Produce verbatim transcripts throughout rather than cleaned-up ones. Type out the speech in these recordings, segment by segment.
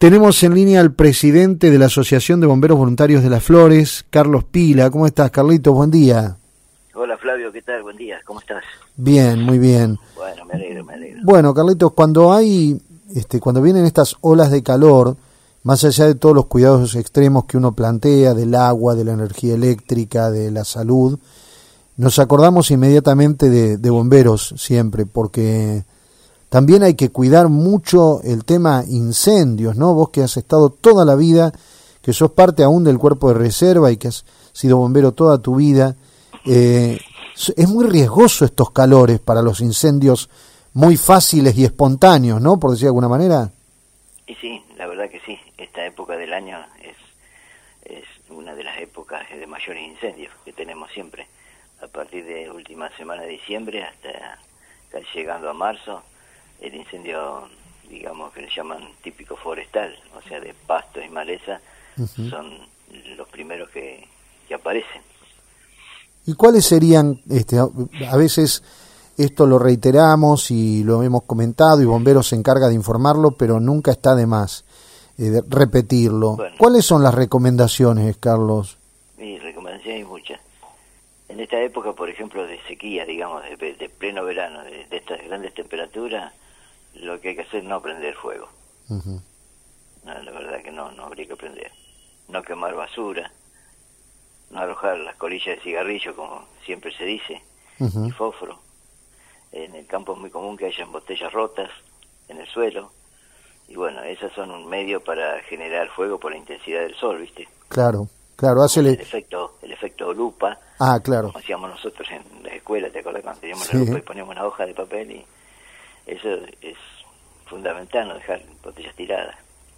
Tenemos en línea al presidente de la Asociación de Bomberos Voluntarios de Las Flores, Carlos Pila. ¿Cómo estás, Carlitos? Buen día. Hola, Flavio, ¿qué tal? Buen día, ¿cómo estás? Bien, muy bien. Bueno, me alegro, me alegro. Bueno, Carlitos, cuando hay, este, cuando vienen estas olas de calor, más allá de todos los cuidados extremos que uno plantea, del agua, de la energía eléctrica, de la salud, nos acordamos inmediatamente de, de bomberos siempre, porque también hay que cuidar mucho el tema incendios, ¿no? Vos que has estado toda la vida, que sos parte aún del cuerpo de reserva y que has sido bombero toda tu vida, eh, es muy riesgoso estos calores para los incendios muy fáciles y espontáneos, ¿no? Por decir de alguna manera. Y sí, la verdad que sí, esta época del año es, es una de las épocas de mayores incendios que tenemos siempre, a partir de la última semana de diciembre hasta casi llegando a marzo. El incendio, digamos, que le llaman típico forestal, o sea, de pastos y maleza, uh-huh. son los primeros que, que aparecen. ¿Y cuáles serían, este, a veces esto lo reiteramos y lo hemos comentado y Bomberos se encarga de informarlo, pero nunca está de más eh, de repetirlo? Bueno, ¿cuáles son las recomendaciones, Carlos? Mi recomendación hay muchas. En esta época, por ejemplo, de sequía, digamos, de, de pleno verano, de, de estas grandes temperaturas, lo que hay que hacer es no prender fuego. Uh-huh. No, la verdad que no, no habría que prender. No quemar basura, no arrojar las colillas de cigarrillo, como siempre se dice, uh-huh. y fósforo. En el campo es muy común que hayan botellas rotas en el suelo, y bueno, esas son un medio para generar fuego por la intensidad del sol, ¿viste? Claro, claro, hácele... El efecto, el efecto lupa, ah, claro. como hacíamos nosotros en la escuela, ¿te acuerdas? Cuando teníamos sí. la lupa y poníamos una hoja de papel, y eso es fundamental, no dejar botellas tiradas.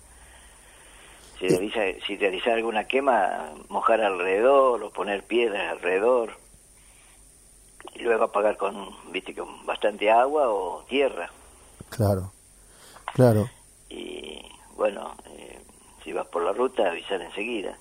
Si realiza, si realizar alguna quema, mojar alrededor o poner piedras alrededor y luego apagar con, viste, con bastante agua o tierra. Claro, claro. Y bueno, eh, si vas por la ruta, avisar enseguida.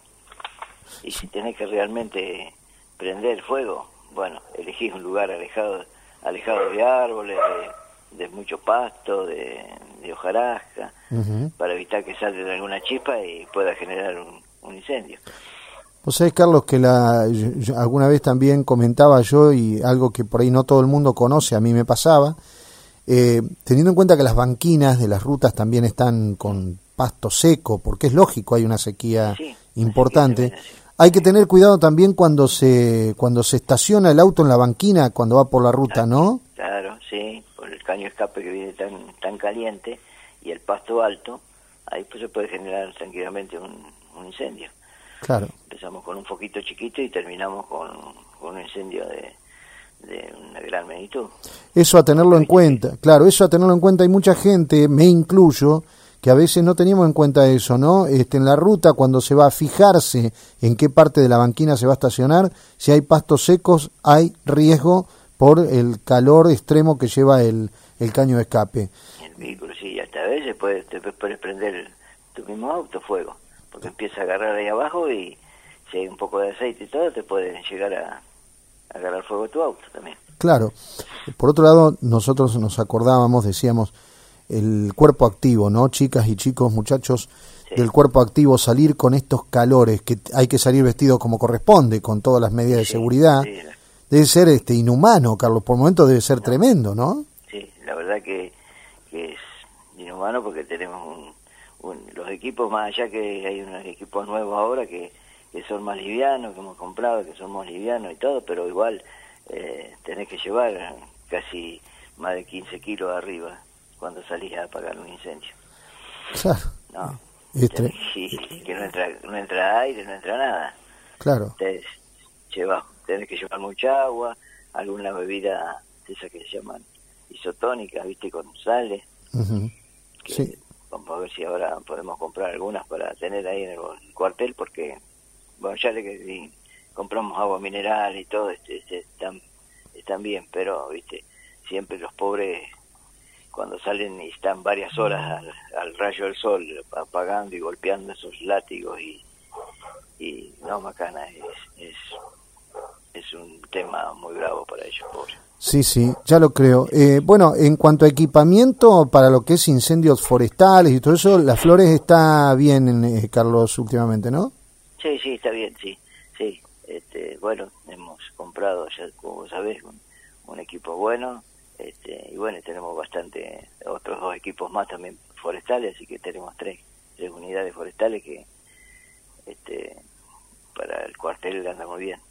Y si tenés que realmente prender fuego, bueno, elegís un lugar alejado, alejado de árboles, de de mucho pasto, de, de hojarasca, uh-huh. para evitar que salga alguna chispa y pueda generar un, un incendio. Vos sabés, Carlos, que la yo, yo, alguna vez también comentaba yo, y algo que por ahí no todo el mundo conoce, a mí me pasaba, eh, teniendo en cuenta que las banquinas de las rutas también están con pasto seco, porque es lógico, hay una sequía sí, importante, sequía hay que tener cuidado también cuando se cuando se estaciona el auto en la banquina, cuando va por la ruta, claro, ¿no? Claro, sí, por el caño de escape que viene tan tan caliente y el pasto alto, ahí pues se puede generar tranquilamente un, un incendio. Claro. Empezamos con un foquito chiquito y terminamos con, con un incendio de, de una gran magnitud. Eso a tenerlo en cuenta, claro, eso a tenerlo en cuenta. Hay mucha gente, me incluyo, que a veces no teníamos en cuenta eso, ¿no? Este, en la ruta, cuando se va a fijarse en qué parte de la banquina se va a estacionar, si hay pastos secos, hay riesgo por el calor extremo que lleva el, el caño de escape. El vehículo, sí, hasta a veces puedes, te puedes prender tu mismo auto fuego, porque empieza a agarrar ahí abajo y si hay un poco de aceite y todo, te puede llegar a, a agarrar fuego tu auto también. Claro. Por otro lado, nosotros nos acordábamos, decíamos, el cuerpo activo, ¿no? Chicas y chicos, muchachos, sí. del cuerpo activo, salir con estos calores, que hay que salir vestido como corresponde, con todas las medidas de sí, seguridad. Sí. Debe ser este inhumano, Carlos, por momentos debe ser no. tremendo, ¿no? Sí, la verdad que, que es inhumano porque tenemos un, un, los equipos, más allá que hay unos equipos nuevos ahora que, que son más livianos, que hemos comprado, que son más livianos y todo, pero igual eh, tenés que llevar casi más de quince kilos arriba cuando salís a apagar un incendio. Claro. No, este... que, que no entra, no entra aire, no entra nada. Claro. Entonces, lleva, tenés que llevar mucha agua, alguna bebida de esas que se llaman isotónicas, viste, con sales. Uh-huh. Que sí. Vamos a ver si ahora podemos comprar algunas para tener ahí en el cuartel, porque, bueno, ya le que compramos agua mineral y todo, este, este, están, están bien, pero, viste, siempre los pobres, cuando salen y están varias horas al, al rayo del sol, apagando y golpeando esos látigos y, y no, macana, es, es, es un tema muy bravo para ellos, pobres. Sí, sí, ya lo creo. Eh, bueno, en cuanto a equipamiento para lo que es incendios forestales y todo eso, Las Flores está bien, eh, Carlos, últimamente, ¿no? Sí, sí, está bien, sí, sí. Este, bueno, hemos comprado, ya como sabés, un, un equipo bueno, este, y bueno, tenemos bastante, otros dos equipos más también forestales, así que tenemos tres, tres unidades forestales que, este, para el cuartel anda muy bien.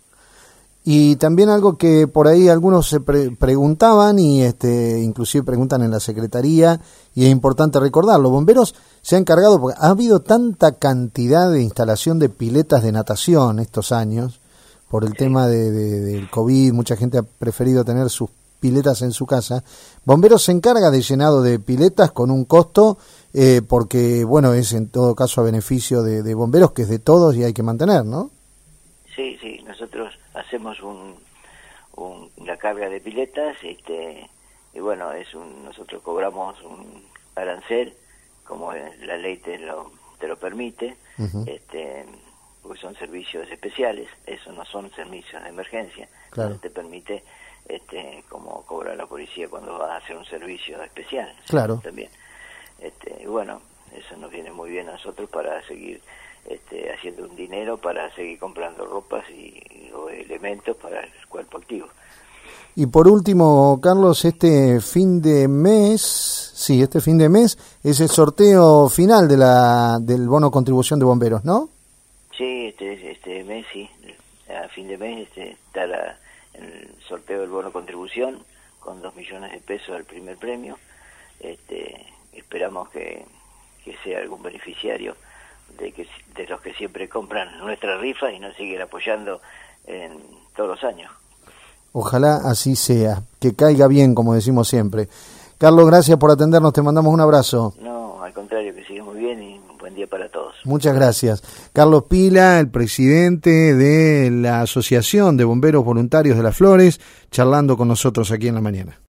Y también algo que por ahí algunos se pre preguntaban y este inclusive preguntan en la Secretaría, y es importante recordarlo, bomberos se han encargado, porque ha habido tanta cantidad de instalación de piletas de natación estos años, por el sí. tema de, de, del COVID, mucha gente ha preferido tener sus piletas en su casa. Bomberos se encarga de llenado de piletas con un costo, eh, porque bueno, es en todo caso a beneficio de, de bomberos, que es de todos y hay que mantener, ¿no? Sí, sí, nosotros hacemos un, un, una carga de piletas, este, y bueno, es un, nosotros cobramos un arancel, como la ley te lo, te lo permite, uh-huh. este, porque son servicios especiales, eso no son servicios de emergencia, claro. Te permite este, como cobrar la policía cuando va a hacer un servicio especial, claro. También, este, y bueno, eso nos viene muy bien a nosotros para seguir Este, haciendo un dinero para seguir comprando ropas y, o elementos para el cuerpo activo. Y por último, Carlos, este fin de mes, sí, este fin de mes es el sorteo final de la del bono contribución de bomberos, ¿no? Sí, este este mes sí, a fin de mes este, está la, el sorteo del bono contribución con dos millones de pesos al primer premio. Este, esperamos que, que sea algún beneficiario de que de los que siempre compran nuestras rifas y nos siguen apoyando en todos los años. Ojalá así sea, que caiga bien, como decimos siempre. Carlos, gracias por atendernos, te mandamos un abrazo. No, al contrario, que siga muy bien y un buen día para todos. Muchas gracias. Carlos Pila, el presidente de la Asociación de Bomberos Voluntarios de Las Flores, charlando con nosotros aquí en la mañana.